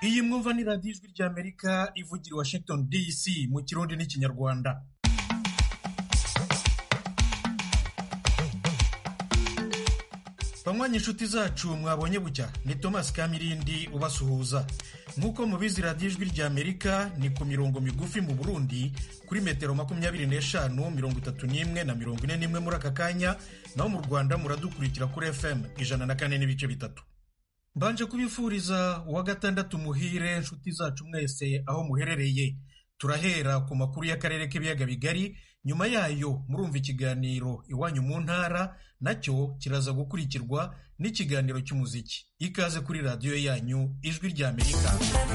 Iyi mwumva ni radiyo ijwi ry'Amerika ivugira i Washington DC mu Kirundi n'Ikinyarwanda. Banywanyi inshuti zacu mwabonye bucya, ni Thomas Kamirindi ubasuhuza. Nk'uko mubizi radiyo ijwi ry'Amerika ni ku mirongo migufi mu Burundi kuri metero 25, 31 na 41 muri aka kanya, naho mu Rwanda muradukurikira kuri FM 104.3. Mbanje kubifuriza uwa gatandatu muhire inshuti zacu mwese aho muherereye. Turahera ku makuru y'akarere k'ibiyaga bigari, nyuma yayo murumva ikiganiro iwanyu mu ntara, nacyo kiraza gukurikirwa n'ikiganiro cy'umuziki. Ikaze kuri radiyo yanyu ijwi ry'Amerika.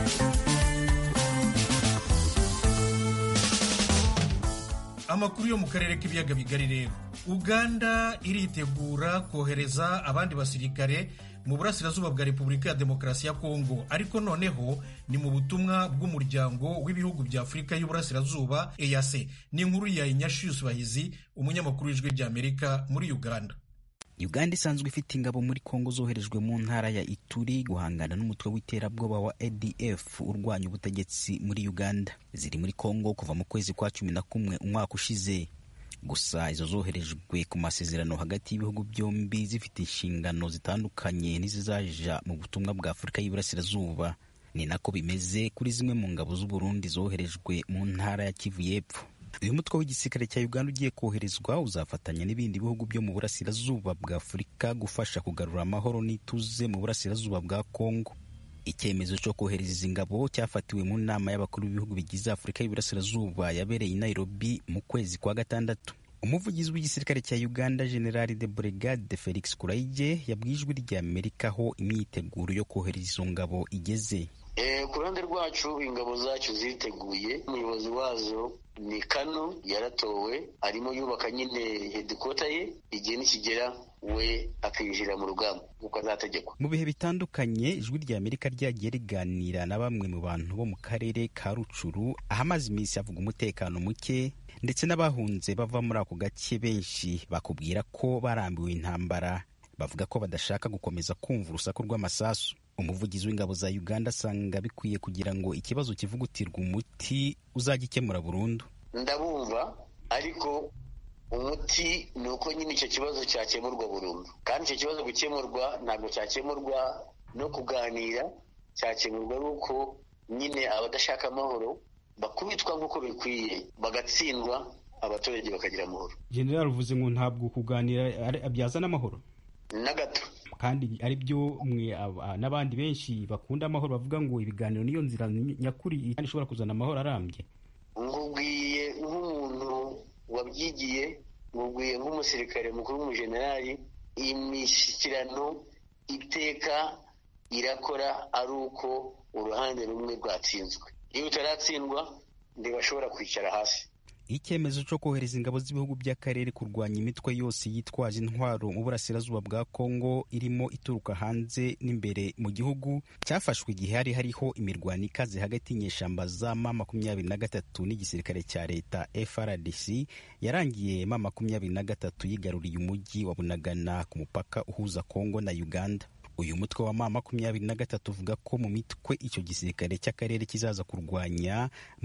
Amakuru yo mu karere k'ibiyaga bigari rero. Uganda iritegura kohereza abandi basirikare mu burasirazuba bwa Repubulika ya Demokarasi ya Kongo, ariko noneho ni mu butumwa bw'umuryango w'ibihugu bya Afurika y'Uburasirazuba EAC. Ni inkuru ya Inyashius Bahizi, umunyamakuru w'ijwi ry'Amerika muri Uganda. Uganda isanzwe ifite ingabo muri Kongo zoherejwe mu ntara ya Ituri guhangana n'umutwe w'iterabwoba wa ADF urwanya ubutegetsi muri Uganda. Ziri muri Kongo kuva mu kwezi kwa 11 umwaka ushize. Gusa izo zoherejwe ku masezerano hagati y'ibihugu byombi zifite inshingano zitandukanye n'izizaja mu butumwa bwa Afurika y'Iburasirazuba. Ni nako bimeze kuri zimwe mu ngabo z'u Burundi zoherejwe mu ntara ya Kivu y'Epfo. Uyu mutwe w'igisirikare cya Uganda ugiye koherezwa uzafatanya n'ibindi bihugu byo mu burasirazuba bwa Afurika gufasha kugarura amahoro n'ituze mu burasirazuba bwa Kongo. Icyemezo cyo kohereza izi ngabo cyafatiwe mu nama y'abakuru b'ibihugu bigize Afurika y'Iburasirazuba yabereye i Nairobi mu kwezi kwa gatandatu. Umuvugizi w'igisirikare cya Uganda General de Brigade Felix Kuraije yabwiye ijwi ry'Amerika aho imyiteguro yo kohereza izo ngabo igeze. Ku ruhande rwacu ingabo zacu ziteguye, umuyobozi wazo ni Kano yaratowe, arimo yubaka nyine headquarter ye, igihe nikigera we akinjira mu rugamba uko azategekwa. Mu bihe bitandukanye ijwi ry'Amerika ryagiye riganira na bamwe mu bantu bo mu karere ka Rucuru ahamaze iminsi avuga umutekano muke, ndetse n'abahunze bava muri ako gace benshi bakubwira ko barambiwe intambara, bavuga ko badashaka gukomeza kumva urusaku rw'amasasu. Umuvugizi w'ingabo za Uganda asanga bikwiye kugira ngo ikibazo kivugutirwe umuti uzagikemura burundu. Ndabumva, ariko umuti ni uko nyine icyo kibazo cyakemurwa burundu, kandi icyo kibazo gukemurwa ntabwo cyakemurwa no kuganira, cyakemurwa nuko nyine abadashaka amahoro bakubitwa nk'uko bikwiye, bagatsindwa, abaturage bakagira amahoro. General uvuze ngo ntabwo kuganira byazana amahoro na gato, kandi ari byo mwe n'abandi benshi bakunda amahoro bavuga ngo ibiganiro niyo nzira nyakuri kandi ishobora kuzana amahoro arambye. Ngubwiye nk'umuntu wabyigiye, ngubwiye nk'umusirikare mukuru w'umujenerali, imishyikirano iteka irakora ari uko uruhande rumwe rwatsinzwe. Iyo utaratsindwa ntibashobora kwicara hasi. Icyemezo cyo kohereza ingabo z'ibihugu by'akarere kurwanya imitwe yose yitwaje intwaro mu burasirazuba bwa Kongo irimo ituruka hanze n'imbere mu gihugu cyafashwe igihe hariho imirwano ikaze hagati y'inyeshamba za M23 n'igisirikare cya leta FARDC yarangiye M23 yigaruriye umujyi wa Bunagana ku mupaka uhuza Kongo na Uganda. Uyu mutwe wa M23 uvuga ko mu mitwe icyo gisirikare cy'akarere kizaza kurwanya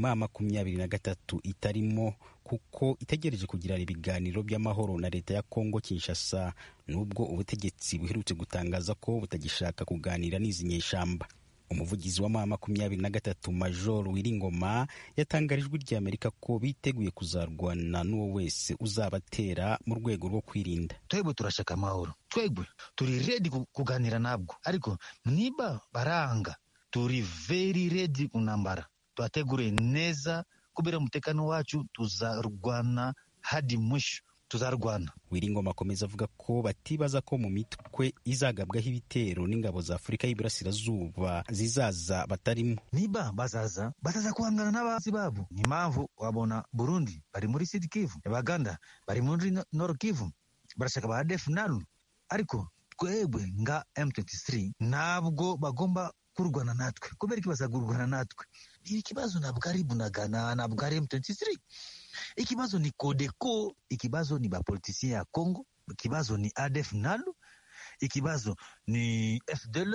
M23 itarimo, kuko itegereje kugirana ibiganiro by'amahoro na leta ya Kongo Kinshasa, nubwo ubutegetsi buherutse gutangaza ko butagishaka kuganira n'izi nyeshamba. Umuvugizi wa M23 Major Wiringoma yatangarijwe ry'Amerika ko biteguye kuzarwana n'uwo wese uzabatera mu rwego rwo kwirinda. Twebwe turashaka amahoro, twebwe turi ready kuganira nabwo, ariko niba baranga turi very ready kunambara, twategure neza kubera umutekano wacu, tuzarwana hadi mwisho, tuzarwana. Wiringoma akomeza avuga ko batibaza ko mu mitwe izagabwaho ibitero n'ingabo za Afurika y'Iburasirazuba zizaza batarimo. Niba bazaza kuhangana n'abazi babo. Ni mpamvu wabona Burundi bari muri Sud Kivu, Uganda bari muri Nord Kivu, barashaka ba ADF nalu, ariko twebwe nga M23 ntabwo bagomba kurwana natwe. Kubera iki bazagurwana natwe? Ikibazo ntabwo ari Bunagana, ntabwo ari M23. Ikibazo ni Codeco, ikibazo ni bapolitisi ya Kongo, ikibazo ni ADF nalu, ikibazo ni FDLR,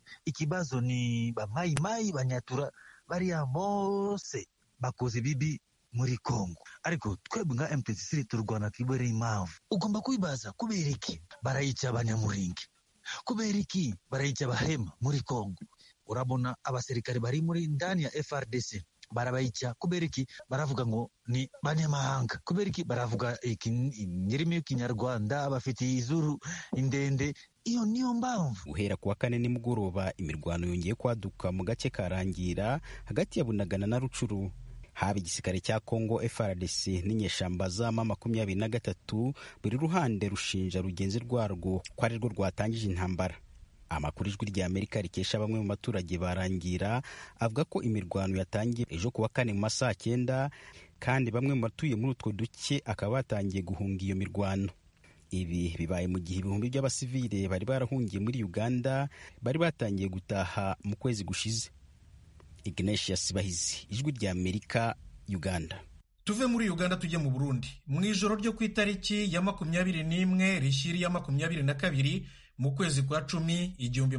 ikibazo ni bamayimayi banyatura bariya bose bakoze bibi muri Kongo, ariko twebwe nka M23 turwana kibereye impamvu. Ugomba kwibaza kubera iki barayica abanyamuringi, kubera iki barayica abahema muri Kongo. Urabona abasirikare bari muri ndani ya FRDC barabayica kubera iki? Baravuga ngo ni banyamahanga. Kubera iki? Baravuga nyirimi y'ikinyarwanda, bafite izuru indende. Iyo niyo mpamvu. Uhera kuwa kane nimugoroba imirwano yongeye kwaduka mu gace karangira hagati ya Bunagana na Rucuru. Haba igisirikare cya Kongo FARDC n'inyeshamba za M23, buri ruhande rushinja rugenzi rwarwo ko ari rwo rwatangije intambara. Amakuru ijwi rya Amerika rikesha bamwe mu baturage barangira avuga ko imirwano yatangiye ejo kuwa kane mu masaha 9, kandi bamwe mu batuye muri utwo duce akaba batangiye guhunga iyo mirwano. Ibi bibaye mu gihe ibihumbi by'abasivile bari barahungiye muri Uganda bari batangiye gutaha mu kwezi gushize. Ignatius Bahizi, ijwi rya Amerika, Uganda. Tuve muri Uganda tujye mu Burundi. Mu ijoro ryo ku itariki ya 21 rishiri ya 22 mu kwezi kwa 10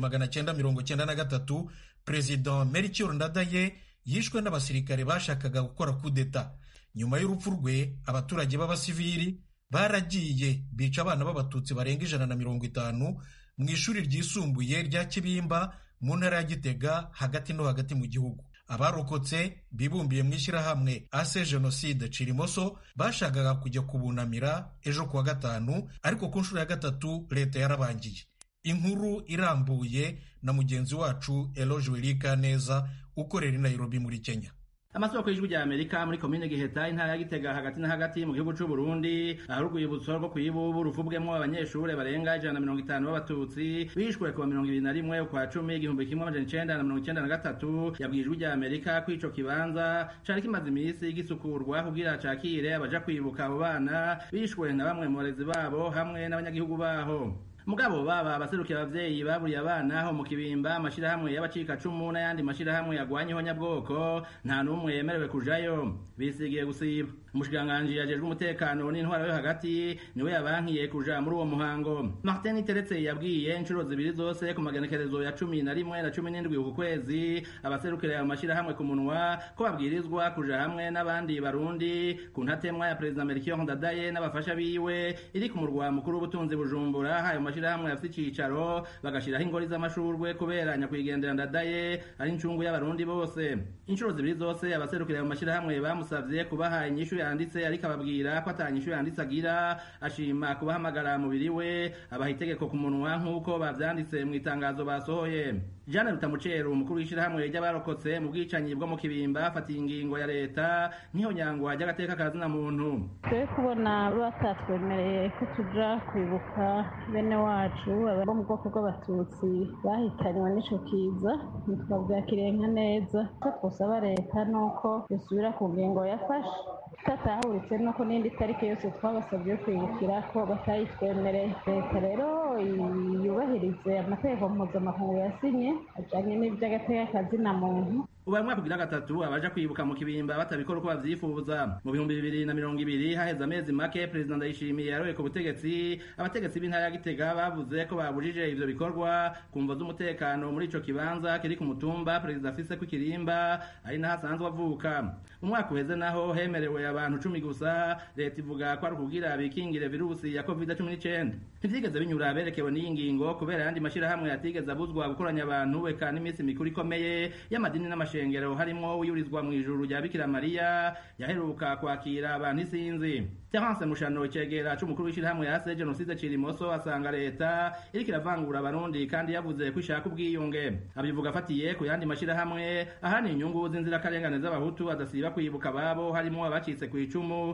1993, President Melchior Ndadaye yishwe n'abasirikare bashakaga gukora kudeta. Nyuma y'urupfu rwe, abaturage b'abasivili baragiye bica abana b'abatutsi barenga 150 mu ishuri ryisumbuye rya Kibimba mu ntara ya Gitega hagati no hagati mu gihugu. Abarokotse bibumbiye mu ishyirahamwe Ase Genocide Cirimoso bashakaga kujya kubunamira ejo kuwa 5, ariko ku nshuro ya 3 leta yarabangiye. Inkuru irambuye na mugenzi wacu Eloge Welika Neza ukorera i Nairobi muri Kenya. Amasoko y'ijwi rya Amerika muri komine Giheta intara ya Gitega hagati na hagati mu gihugu cy'u Burundi, aharugwibutso rwo kuyibubu ruvubwemo abanyeshure barenga 150 b'abatutsi bishwe ku 21 kwa 10 1993. Yabwiye ijwi rya Amerika ko ico kibanza cari kimaze imisi gisukurwa kugira cakire abaja kwibuka abo bana bishwe na bamwe mu barezi babo hamwe n'abanyagihugu baho. Mugabo baba abaserukira abavyeyi baburiye abana ho mu Kibimba, amashirahamwe y'abacika cumu n'ayandi mashirahamwe yagwanyeho nyabwoko nta numwe yemerewe kujayo, bisigiye gusiba. Umushikiranganji yajejwe umutekano n'intwaro yo hagati niwe yabankiye kuja muri uwo muhango. Martin Teretse yabwiye inshuro zibiri zose ku magenekerezo ya 11 na 17 uku kwezi abaserukira ayo mashirahamwe ku munwa ko babwirizwa kuja hamwe n'abandi barundi ku ntatemwa ya President Melchior Ndadaye n'abafasha biwe iri ku murwa mukuru w'ubutunzi Bujumbura. Ayo mashirahamwe afite icicaro bagashiraho ingori z'amashurwe kubera nyakwigendera Ndadaye ari incungu y'abarundi bose. Inshuro zibiri zose abaserukira ayo mashirahamwe bamusavye kubaha inyishu yanditse, ariko ababwira ko atanyishu yanditse agira. Ashima kubahamagara mubiri we abaha itegeko ku munwa nk'uko bavyanditse mu itangazo basohoye. Jeanne Rutamucero, umukuru w'ishirahamwe ry'abarokotse mu bwicanyi bwo mu Kibimba, afatiye ingingo ya leta niho nyangwa ry'agateka kazina muntu. Twe kubona batatwemereye ko tuja kwibuka bene wacu abo mu bwoko bw'abatutsi bahitanywe n'ico kiza, ntitwabyakiriye nka neza. Ko twosaba leta nuko yosubira ku ngingo yafashe, tatahuritse nuko n'indi tariki yose twabasabye kwibukira ko batayitwemereye. Leta rero yubahirize amategeko mpuzamakungu yasinye ajanye n'ivy'agateka kazina muntu. Ubu mwaka kugira 3 abaja kwibuka mu Kibimba batabikora uko bavyifuza. Mu 2020 haheze amezi make President Ndayishimiye yaroye ku butegetsi, abategetsi b'intara ya Gitega bavuze ko babujije ivyo bikorwa kumva z'umutekano muri ico kibanza kiri ku mutumba President afise ku Kirimba ari naho asanzwe avuka. Umwaka uheze naho hemerewe abantu 10 gusa. Leta ivuga ko ari kugira bikingire virusi ya COVID-19. Ntivyigeze binyura berekewe n'iyi ngingo kubera yandi mashirahamwe yatigeze abuzwa gukoranya abantu eka n'imisi mikuru ikomeye y'amadini n'amashengero harimo uyurizwa mu ijuru rya Bikira Mariya yaheruka kwakira abantu isinzi. Terence Mushano icegera c'umukuru w'ishirahamwe ya Ase Genocide Cirimoso asanga leta iriko iravangura abarundi kandi yavuze ko ishaka ubwiyunge. Abivuga afatiye ku yandi mashirahamwe ahani inyungu z'inzirakarengane z'abahutu adasiba kwibuka babo harimo abacitse ku icumu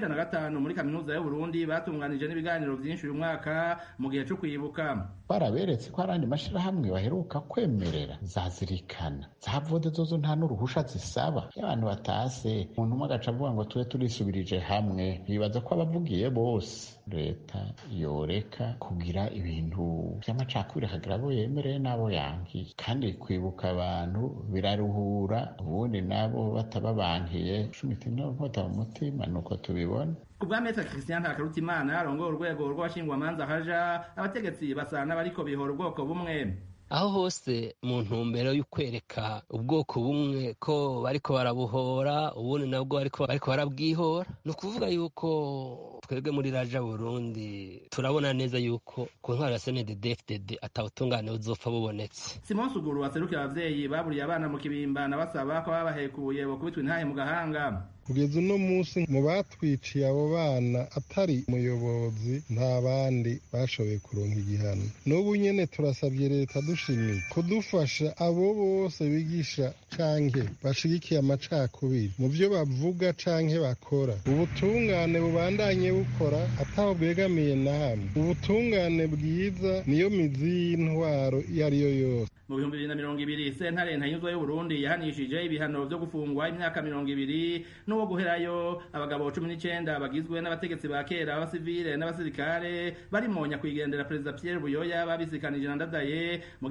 95 muri kaminuza y'u Burundi batunganije n'ibiganiro vyinshi uyu mwaka mu gihe cyo kwibuka. Baraberetse ko arandi mashirahamwe baheruka kwemerera zazirikana zavode zozo nta n'uruhusha zisaba. Abantu batase umuntu umwe agaca avuga ngo tube turisubirije hamwe, bibaza ko abavugiye bose leta yoreka kugira ibintu by'amacakubiri akagira abo yemereye n'abo yankiye. Kandi kwibuka abantu biraruhura, ubundi nabo batababankiye shumite n'inkota mu mutima, nuko tubibona. Kubwa Maitre Christian Ntakarutimana arongoye urwego rw'abashingwamanza haja, abategetsi basa n'abariko bihora ubwoko bumwe. aho hose mu ntumbero yo kwereka ubwoko bumwe ko bariko barabuhora ubundi nabwo bariko barabwihora. Ni ukuvuga yuko twebwe muri Raja Burundi turabona neza yuko ku ntwaro ya CNDD-FDD atawutungane uzopfa bubonetse. Simon Suguru waserukira abavyeyi baburiye abana mu Kibimba nabasaba ko babahekuye bokubitwa intahe mu gahanga. Kugeza uno munsi mu batwiciye abo bana atari umuyobozi nta bandi bashoboye kuronka igihano. N'ubu nyene turasabye leta dushimiye kudufasha abo bose bigisha canke bashigikiye amacakubiri mu byo bavuga canke bakora. Ubutungane bubandanye bukora ataho bwegamiye na hamwe. Ubutungane bwiza niyo mizi y'intwaro iyo ariyo yose. Mu 2020 sentare ntayinzwa y'u Burundi yahanishije ibihano vyo gufungwa imyaka 20 n'uwo guherayo abagabo 19 bagizwe n'abategetsi ba kera abasivile n'abasirikare barimo nyakwigendera Perezida Pierre Buyoya babisikanije na Ndadaye mu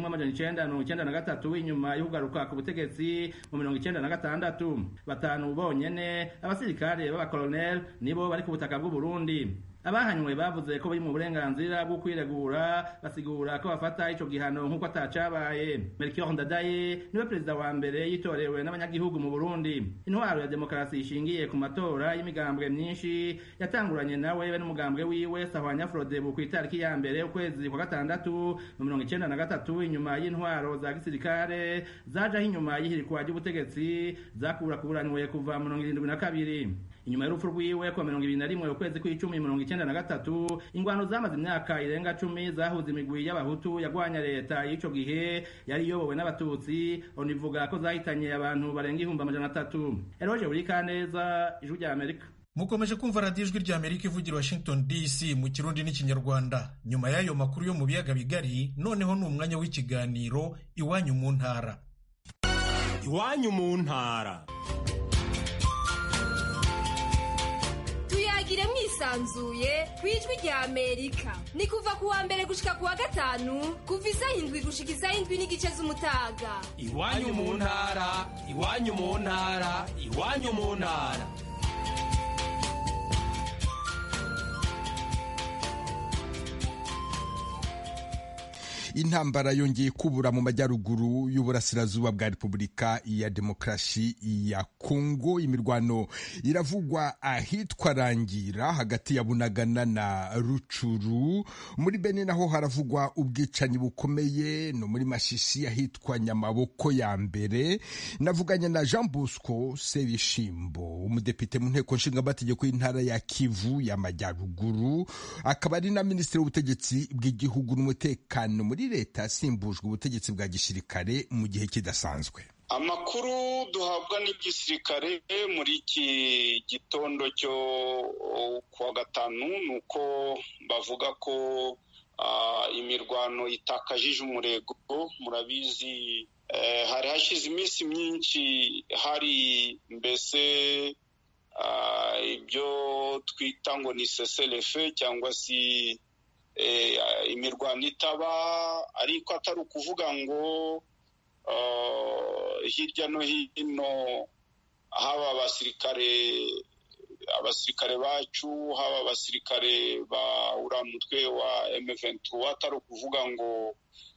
1993 inyuma yo kugaruka ku butegetsi mu 1996. Batanu bonyene abasirikare b'abakolonel nibo bari ku butaka bw'u Burundi. Abahanywe bavuze ko bari mu burenganzira bwo kwiregura basigura ko bafata ico gihano nk'uko atacabaye. Melchior Ndadaye niwe perezida wa mbere yitorewe n'abanyagihugu mu Burundi. Intwaro ya demokarasi ishingiye ku matora y'imigambwe myinshi yatanguranye nawe be n'umugambwe wiwe Sahwanya Frodebu ku itariki ya mbere ukwezi kwa gatandatu mu 1993 inyuma y'intwaro za gisirikare zaje inyuma y'ihirikwa ry'ubutegetsi zakurakuranywe kuva mu 1972. Inyuma y'urupfu rwiwe kwa 2021 ukwezi kw'icumi 1993 ingwano zamaze imyaka irenga 10 zahuza imigwi y'abahutu yagwanya leta y'ico gihe yari yobowe n'abatutsi onivuga ko zahitanye abantu barenga 300. Eroje Burikaneza, Ijwi rya Amerika. Mukomeje kumva radiyo Ijwi rya Amerika ivugira Washington DC mu Kirundi n'Ikinyarwanda. Nyuma y'ayo makuru yo mu biyaga bigari, noneho ni umwanya w'ikiganiro Iwanyu mu ntara. Iwanyu mu ntara. Tuyagire mwisanzuye kwijwi rya Amerika. Ni kuva ku wa mbere gushika ku wa gatanu kuva isaha 7 gushika isaha 7 n'igice z'umutaga. Iwanyu mu ntara, iwanyu mu ntara, iwanyu mu ntara. Intambara yongeye kubura mu majyaruguru y'uburasirazuba bwa Repubulika ya Demokarasi ya Kongo. Imirwano iravugwa ahitwa Rangira hagati ya Bunagana na Rucuru. Muri Beni naho haravugwa ubwicanyi bukomeye, no muri Masisi ahitwa Nyamaboko ya mbere. Navuganye na Jean Bosco Sebishimbo, umudepite mu nteko nshingamategeko y'intara ya Kivu y'Amajyaruguru, akaba ari na minisitiri w'ubutegetsi bw'igihugu n'umutekano muri leta asimbujwe ubutegetsi bwa gisirikare mu gihe kidasanzwe. Amakuru duhabwa n'igisirikare muri iki gitondo cyo kuwa gatanu nuko bavuga ko imirwano itakajije umurego. Murabizi hari hashize iminsi myinshi hari mbese ibyo twita ngo ni cessez-le-feu cyangwa si imirwano itaba, ariko atari ukuvuga ngo hirya no hino haba abasirikare bacu, haba abasirikare ba uriya mutwe wa M23, atari ukuvuga ngo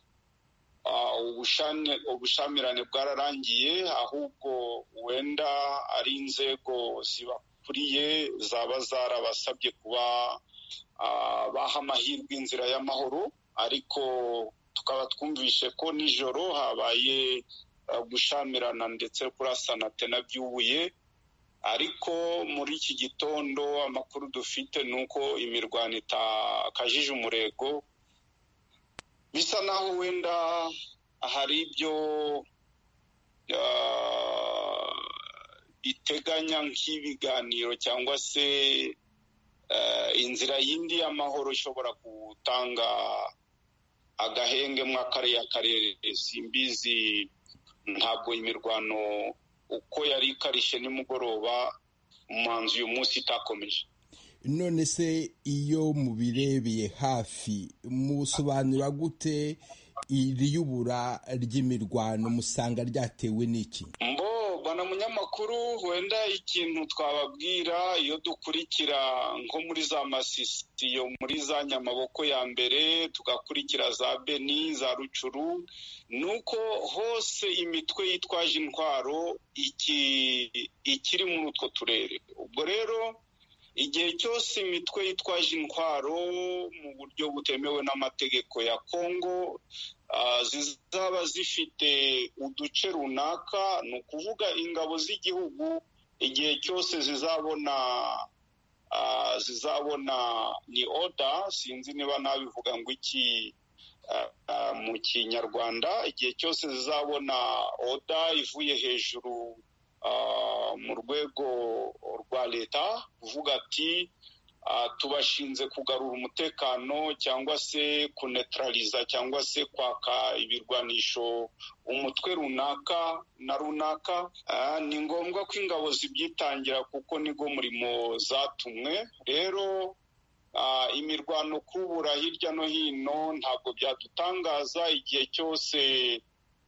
ubushamirane bwararangiye, ahubwo wenda ari inzego zibakuriye zaba zarabasabye kuba baha amahirwe inzira y'amahoro, ariko tukaba twumvishe ko nijoro habaye gushamirana ndetse kurasana tena byubuye. Ariko muri iki gitondo amakuru dufite nuko imirwano itakajije umurego, bisa naho wenda hari ibyo iteganya nk'ibiganiro cyangwa se inzira yindi y'amahoro ishobora gutanga agahenge mu akarere. Simbizi, ntabwo imirwano uko yari ikarishe nimugoroba umanzi uyu munsi itakomeje. None se iyo mubirebeye hafi musobanura gute iri yubura ry'imirwano musanga ryatewe n'iki? Bwana bwana munyamakuru, wenda ikintu twababwira iyo dukurikira nko muri za Masisi, yo muri za Nyamaboko ya mbere, tugakurikira za Beni, za Rucuru, nuko hose imitwe yitwaje intwaro ikiri muri utwo turere. Ubwo rero igihe cyose imitwe yitwaje intwaro mu buryo butemewe n'amategeko ya Kongo zizaba zifite uduce runaka, ni ukuvuga ingabo z'igihugu igihe cyose zizabona ni oda, sinzi niba nabivuga ngo iki mu kinyarwanda, igihe cyose zizabona oda ivuye hejuru mu rwego rwa leta kuvuga ati tubashinze kugarura umutekano cyangwa se kunetraliza cyangwa se kwaka ibirwanisho umutwe runaka na runaka, ni ngombwa ko ingabo zibyitangira kuko nigo murimo zatumwe. Rero imirwano kubura hirya no hino ntabwo byadutangaza igihe cyose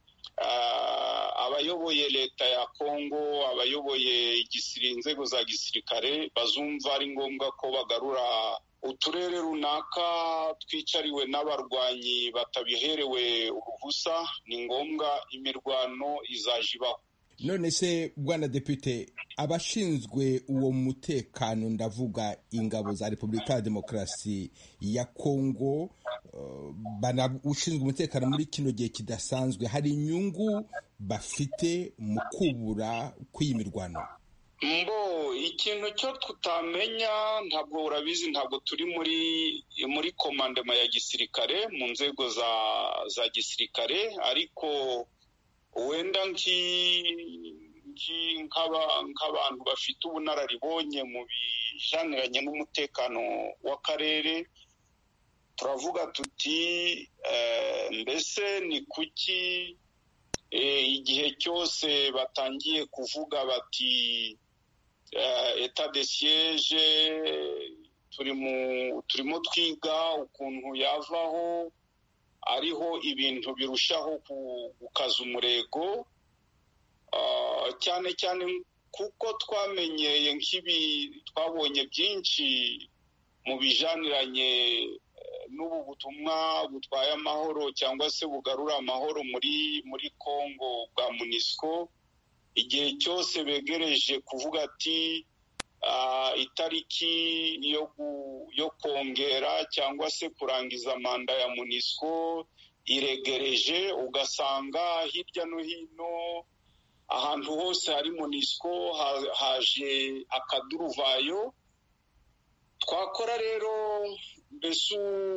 abayoboye leta ya Kongo, abayoboye inzego za gisirikare bazumva ari ngombwa ko bagarura uturere runaka twicariwe n'abarwanyi batabiherewe uruhusa, ni ngombwa imirwano izaje ibaho. None se bwana Depite, abashinzwe uwo mutekano, ndavuga ingabo za Repubulika ya Demokarasi ya Kongo, ushinzwe umutekano muri kino gihe kidasanzwe, hari inyungu bafite mu kubura kw'iyi mirwano? Ikintu cyo tutamenya, ntabwo urabizi, ntabwo turi muri komandema ya gisirikare mu nzego za gisirikare, ariko wenda nk'abantu bafite ubunararibonye mu bijaniranye n'umutekano w'akarere, turavuga tuti mbese ni kuki igihe cyose batangiye kuvuga bati etat de siege turimo twiga ukuntu yavaho, ariho ibintu birushaho gukaza umurego, cyane cyane kuko twamenyeye twabonye byinshi mu bijaniranye n'ubu butumwa butwaye amahoro cyangwa se bugarura amahoro muri Kongo bwa MONUSCO. Igihe cyose begereje kuvuga ati itariki yo kongera cyangwa se kurangiza manda ya MONUSCO iregereje, ugasanga hirya no hino ahantu hose hari MONUSCO haje akaduruvayo. Twakora rero mbese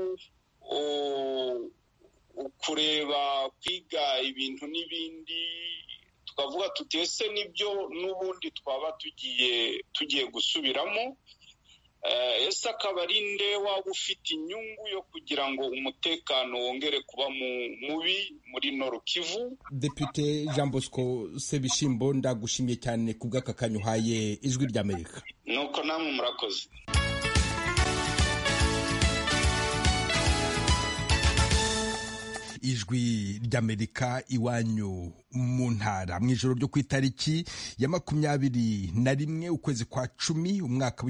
kureba kwiga ibintu n'ibindi, tukavuga tutese nibyo n'ubundi twaba tugiye gusubiramo. Ese akaba ari nde waba ufite inyungu yo kugira ngo umutekano wongere kuba mubi muri Nord Kivu? Depite Jean Bosco Sebishimbo, ndagushimiye cyane ku bw'aka kanya uhaye Ijwi ry'Amerika. Nuko namwe murakoze. Ijwi ry'Amerika iwanyu mu ntara. Mu ijoro ryo ku itariki ya 21 ukwezi kwa 10 umwaka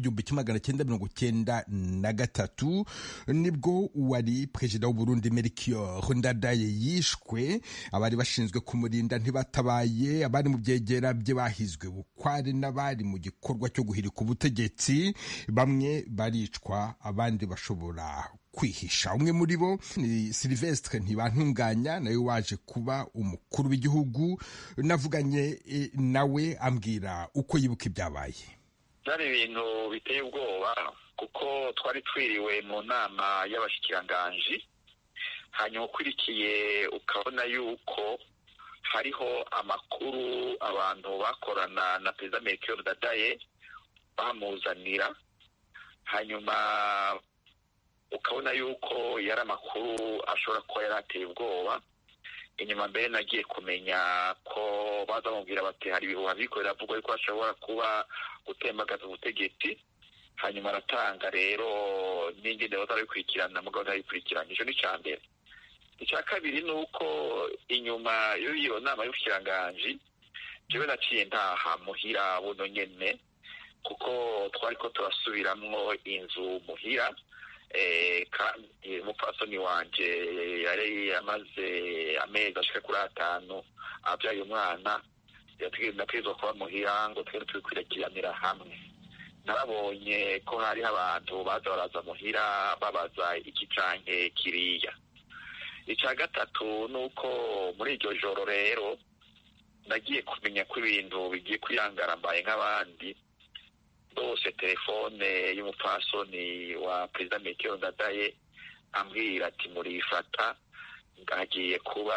w'1993 nibwo wari perezida w'u Burundi Melchior Ndadaye yishwe. Abari bashinzwe kumurinda ntibatabaye, abari mu byegera bye bahizwe bukware n'abari mu gikorwa cyo guhirika ubutegetsi, bamwe baricwa abandi bashobora kwihisha. Umwe muri bo ni Sylvestre Ntibantunganya, nawe waje kuba umukuru w'igihugu. Navuganye nawe ambwira uko yibuka ibyabaye. Byari ibintu biteye ubwoba kuko twari twiriwe mu nama y'abashikiranganji, hanyuma ukurikiye ukabona yuko hariho amakuru abantu bakorana na perezida Melchior Ndadaye bamuzanira, hanyuma ukabona yuko yari amakuru ashobora kuba yari ateye ubwoba. Inyuma mbere nagiye kumenya ko baza bamubwira bati hari ibihuha biriko biravugwa yuko ashobora kuba gutembagaza ubutegetsi, hanyuma aratanga rero n'ingene bazabikurikirana mugabo ntabikurikirana. Ico ni ca mbere. Icya kabiri ni uko inyuma y'iyo nama y'ubushikiranganji jewe naciye ntaha muhira buno nyene kuko twariko turasubiramwo inzu muhira kandi umupfasoni wanje yari amaze amezi ashika kuri 5 abyaye umwana nategerezwa kuba muhira ngo twere turi kwirakiranira hamwe. Narabonye ko hariho abantu baza baraza muhira babaza iki canke kiriya. Ica gatatu nuko muri iryo joro rero nagiye kumenya ko ibintu bigiye kwiyangara mbaye nk'abandi. Bose telefone y'umupfasoni wa Perezida Melchior Ndadaye ambwira ati murifata hagiye kuba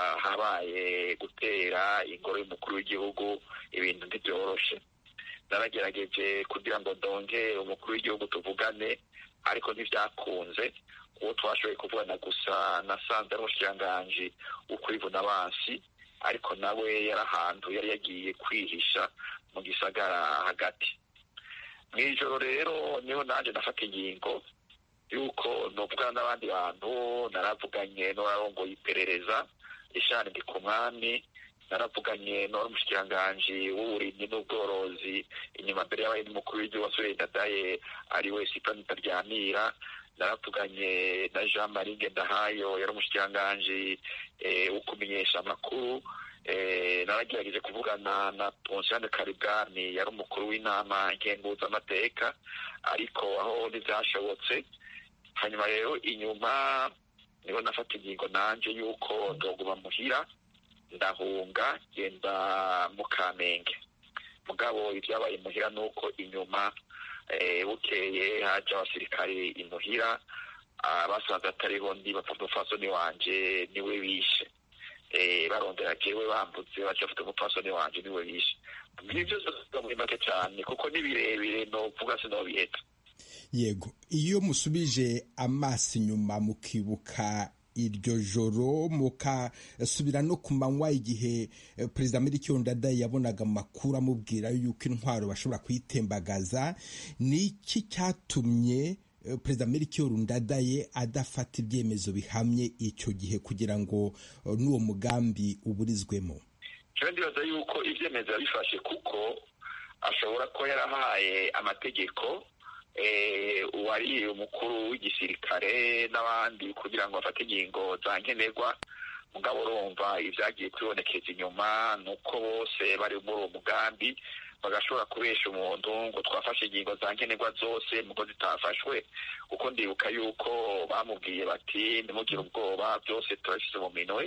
habaye gutera ingoro y'umukuru w'igihugu, ibintu ntibyoroshe. Naragerageje kugira ngo ndonge umukuru w'igihugu tuvugane, ariko ntivyakunze. Uwo twashoboye kuvugana gusa nasanze ari umushikiranganji w'ukwivuna abansi, ariko nawe yari ahantu yari yagiye kwihisha mu gisagara hagati. Mw'ijoro rero niho nanje nafata ingingo yuko novugana n'abandi bantu. Naravuganye n'uwarongoye iperereza Ishani Ndikumwami, naravuganye n'umushikiranganji w'uburimyi n'ubworozi inyuma mbere y'abaye n'umukuru w'igihugu Perezida Ndadaye ariwe Sipani Ntaryamira, naravuganye na Jean Marie Ngendahayo yari umushikiranganji wo kumenyesha amakuru. Naragerageje kuvugana na Ponsiane Karibwami yari umukuru w'inama nkenguzamateka, ariko aho ntivyashobotse. Hanyuma rero inyuma niho nafata ingingo nanje yuko ndoguma muhira, ndahunga genda mu Kamenge. Mugabo ibyabaye muhira nuko inyuma bukeye haje abasirikare imuhira, basanze atariho ndi bapfasoni wanje niwe bishe. Barondera jewe bambutse baca bafite umupfasoni wanje niwe bishe. Ibyo byose muri make cyane kuko ni birebire novuga sinobiheta. Yego, iyo musubije amaso inyuma mukibuka iryo joro mukasubira no ku manywa igihe Perezida Melchior Ndadaye yabonaga amakuru amubwira yuko intwaro bashobora kuyitembagaza, ni iki cyatumye Perezida Melchior Ndadaye adafata ibyemezo bihamye icyo gihe kugira ngo n'uwo mugambi uburizwemo? Jewe ndibaza yuko ibyemezo yabifashe kuko ashobora ko yarahaye amategeko uwari umukuru w'igisirikare n'abandi kugira ngo bafate ingingo za nkenerwa. Mugabo urumva ibyagiye kwibonekeza inyuma nuko bose bari muri uwo mugambi bagashobora kubesha umuntu ngo twafashe ingingo za nkenerwa zose muko zitafashwe, kuko ndibuka yuko bamubwiye bati ntimugire ubwoba byose turashyize mu minwe.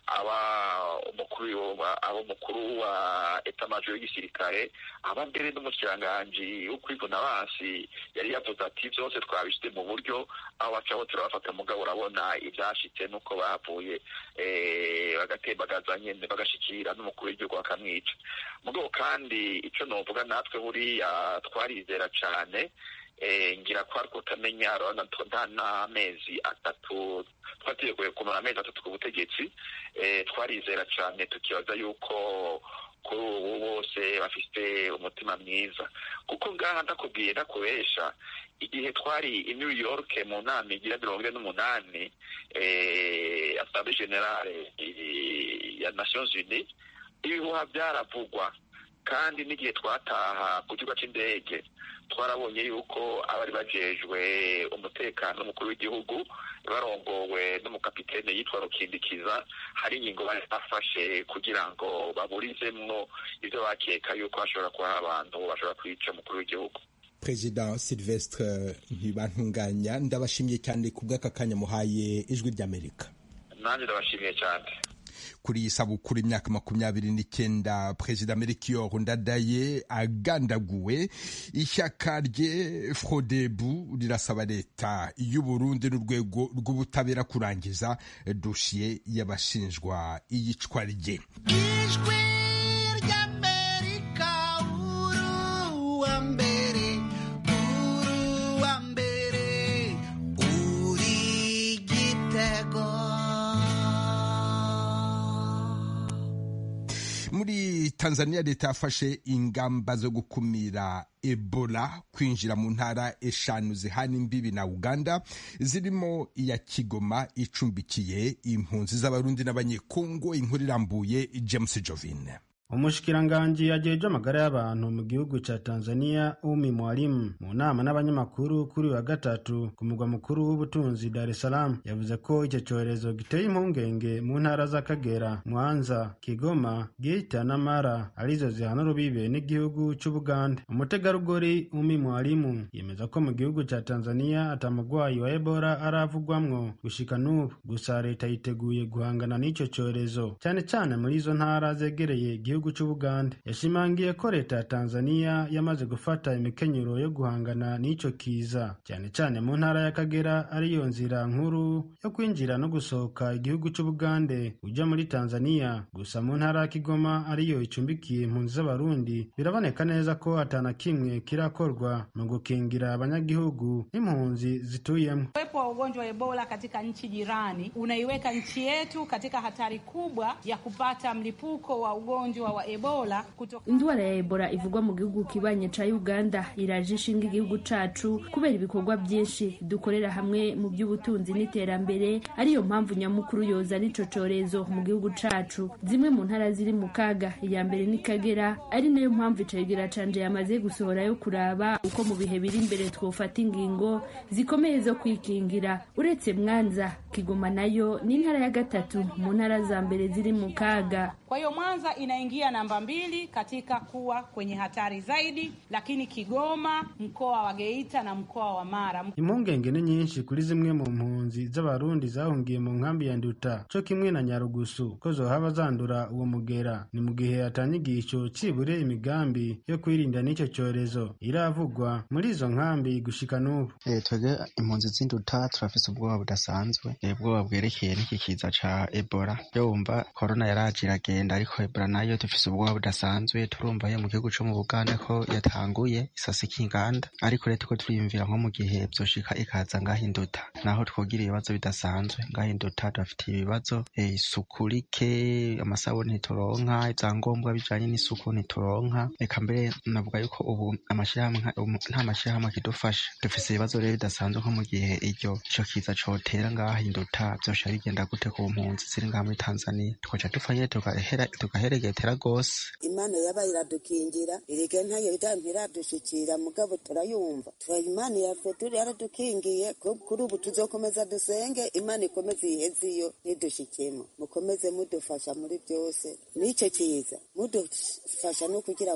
abo mukuru wa etamajoro y'igisirikare, aba mbere n'umushikiranganji w'ukwivuna abansi yari yavuze ati byose twabishyize mu buryo, aho bacaho turabafata. Mugabo urabona ibyashitse nuko bavuye bagatembagaza nyene bagashikira n'umukuru w'igihugu bakamwica. Mugabo kandi icyo novuga natwe buriya twarizera cane, ngira ko ariko utamenya urabona nta n'amezi 3 twateguye kumara amezi 3 ku butegetsi. Twarizera cane tukibaza yuko kuri ubu bose bafite umutima mwiza, kuko ngaha ndakubwiye ndakubesha, igihe twari i New York mu nama igira 48 Assemblée Générale ya Nations Unies, ibihuha byaravugwa. Kandi n'igihe twataha ku kibuga c'indege twarabonye yuko abari bajejwe umutekano n'umukuru w'igihugu barongowe n'umukapitene yitwa Rukindikiza, hari ingingo bafashe kugira ngo baburizemwo ivyo bakeka yuko hashobora kuba abantu bashobora kwica umukuru w'igihugu. Perezida Sylvestre Ntibantunganya, ndabashimiye cyane ku bw'aka kanya muhaye Ijwi ry'Amerika. Nanjye ndabashimiye cyane. Kuri iyi sabukuru imyaka 29 Perezida Melchior Ndadaye agandaguwe, ishyaka rye Frodebu rirasaba leta y'u Burundi n'urwego rw'ubutabera kurangiza dosiye y'abashinjwa iyicwa rye. Ijwi ry'Amerika uruwa mbere uri Gitego. Muri Tanzania leta yafashe ingamba zo gukumira Ebola kwinjira mu ntara 5 zihana imbibi na Uganda, zirimo iya Kigoma icumbikiye impunzi z'abarundi n'abanyekongo. Inkuru irambuye James Jovine. Umushikiranganji ajeje amagara y'abantu mu gihugu ca Tanzania Umi Mwalimu mu nama n'abanyamakuru kuri wa gatatu ku mugwa mukuru w'ubutunzi Dar es Salaam yavuze ko icyo cyorezo giteye impungenge mu ntara z'Akagera, Mwanza, Kigoma, Geita na Mara arizo zihana urubibe n'igihugu c'Ubuganda. Umutegarugori Umi Mwalimu yemeza ko mu gihugu ca Tanzania atamugwayi wa Ebola aravugwamwo gushika n'ubu, gusa leta yiteguye guhangana n'ico cyorezo cyane cyane muri izo ntara zegereye igihugu c'Ubuganda. Yashimangiye ko leta ya Tanzania yamaze gufata imikenyero yo guhangana n'ico kiza cyane cyane mu ntara y'Akagera ariyo nzira nkuru yo kwinjira no gusohoka igihugu c'Ubuganda uja muri Tanzania. Gusa mu ntara ya Kigoma ariyo icumbikiye impunzi z'abarundi biraboneka neza ko atana kimwe kirakorwa mu gukingira abanyagihugu n'impunzi zituyemo. Uwepo wa ugonjwa wa Ebola katika nchi jirani unaiweka nchi yetu katika hatari kubwa ya kupata mlipuko wa ugonjwa wa Ebola kutoka. Indwara ya Ebola ivugwa mu gihugu kibanye ca Uganda iraje ishinga igihugu cacu kubera ibikorwa byinshi dukorera hamwe mu by'ubutunzi n'iterambere, ariyo mpamvu nyamukuru yoza n'ico corezo mu gihugu cacu. Zimwe mu ntara ziri mu kaga, iya mbere ni Kagera, ari nayo mpamvu icegera canje yamaze gusohora yo kuraba uko mu bihe biri imbere twofata ingingo zikomeye zo kwikingira. Uretse Mwanza, Kigoma nayo ni intara ya gatatu mu ntara za mbere ziri mu kaga. Kwa hiyo Mwanza inaingia namba 2 katika kuwa kwenye hatari zaidi, lakini Kigoma, mkoa wa Geita na mkoa wa Mara. Impungenge ni nyinshi kuri zimwe mu mpunzi z'abarundi zahungiye mu nkambi ya Nduta co kimwe na Nyarugusu ko zohaba zandura uwo mugera. Ni mu gihe atanyigisho cibure imigambi yo kwirinda n'ico cyorezo iravugwa muri izo nkambi gushika n'ubu. Twege impunzi z'Induta turafise ubwoba budasanzwe, ubwoba bwerekeye n'iki kiza ca Ebola. Yo wumva corona yaraje iragenda, ariko Ebola nayo dufise ubwoba budasanzwe. Turumva yo mu gihugu co mu Buganda ko yatanguye isasi k'inganda, ariko rero tuko turiyumvira nko mu gihe vyoshika ikaza ngaho Induta naho twogira ibibazo bidasanzwe. Ngaho Induta dufite ibibazo isuku rike, amasabuni ntituronka, ivyangombwa bijanye n'isuku ntituronka, eka mbere navuga yuko ubu nta mashirahamwe kidufasha. Dufise ibibazo rero bidasanzwe nko mu gihe ico kiza cotera ngaho Induta vyosha bigenda gute ku mpunzi ziri ngaho muri Tanzania. Twoca dufanye tugaheregetera gose. Imana yabaye iradukingira, ireke ntayo iradushikira, mugabo turayumva. Imana yaradukingiye, kuri ubu tuzokomeza dusenge, Imana ikomeze iheze iyo nidushikemo. Mukomeze mudufasha muri byose n'ico kiza, mudufasha no kugira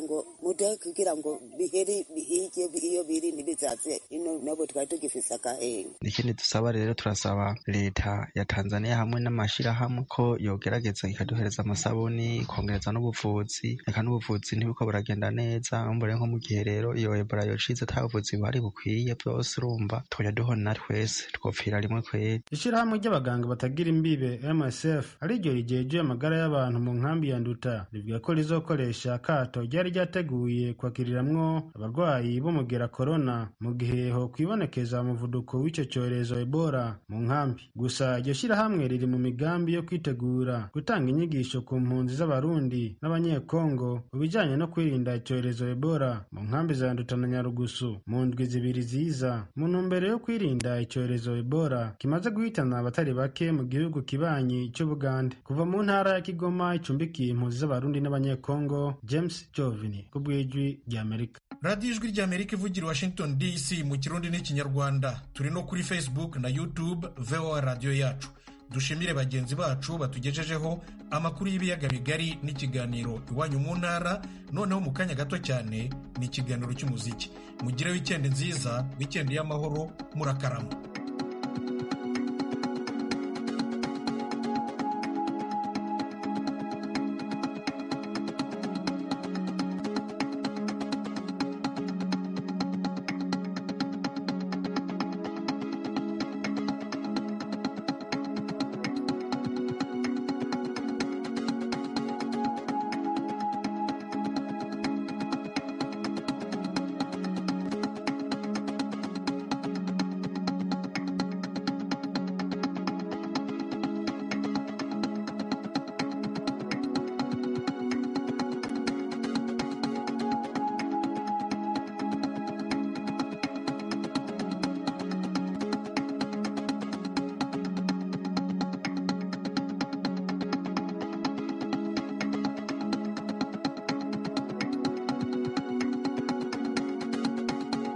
ngo bihere bihige iyo biri nibizaze ino nabo twari tugifisa akahenga. Ikindi dusaba rero, turasaba leta ya Tanzania hamwe n'amashirahamwe ko yogerageza ikaduhereza amasabuni, kongereza n'ubuvuzi. Eka n'ubuvuzi ntibiko buragenda neza, mbere nko mu gihe rero iyo Ebola yocize ata buvuzi buhari bukwiye byose, urumva twoja duhona twese twopfira rimwe kweri. Ishirahamwe ry'abaganga batagira imbibe MSF ariryo rijeje amagara y'abantu mu nkambi ya Nduta rivuga ko rizokoresha akato ryari ryateguye kwakiriramwo abarwayi b'umugera corona mu gihe ho kwibonekeza umuvuduko w'ico cyorezo Ebola mu nkambi. Gusa iryo shirahamwe riri mu migambi yo kwitegura gutanga inyigisho ku mpunzi z'abarundi n'abanyekongo mu bijanye no kwirinda icyorezo Ebola mu nkambi za Nduta na Nyarugusu mu ndwi zibiri ziza, mu ntumbero yo kwirinda icyorezo Ebola kimaze guhitana abatari bake mu gihugu kibanyi c'Ubuganda. Kuva mu ntara ya Kigoma icumbikiye impunzi z'abarundi n'abanyekongo, James Jovini ku bw'ijwi ry'Amerika. Radio Ijwi ry'Amerika ivugira Washington DC mu Kirundi n'Ikinyarwanda. Turi no kuri Facebook na YouTube VOA Radio yacu. Dushimire bagenzi bacu batugejejeho amakuru y'ibiyaga bigari n'ikiganiro Iwanyu mu ntara. Noneho mu kanya gato cyane ni ikiganiro cy'umuziki. Mugire weekend nziza, weekend y'amahoro, murakarama.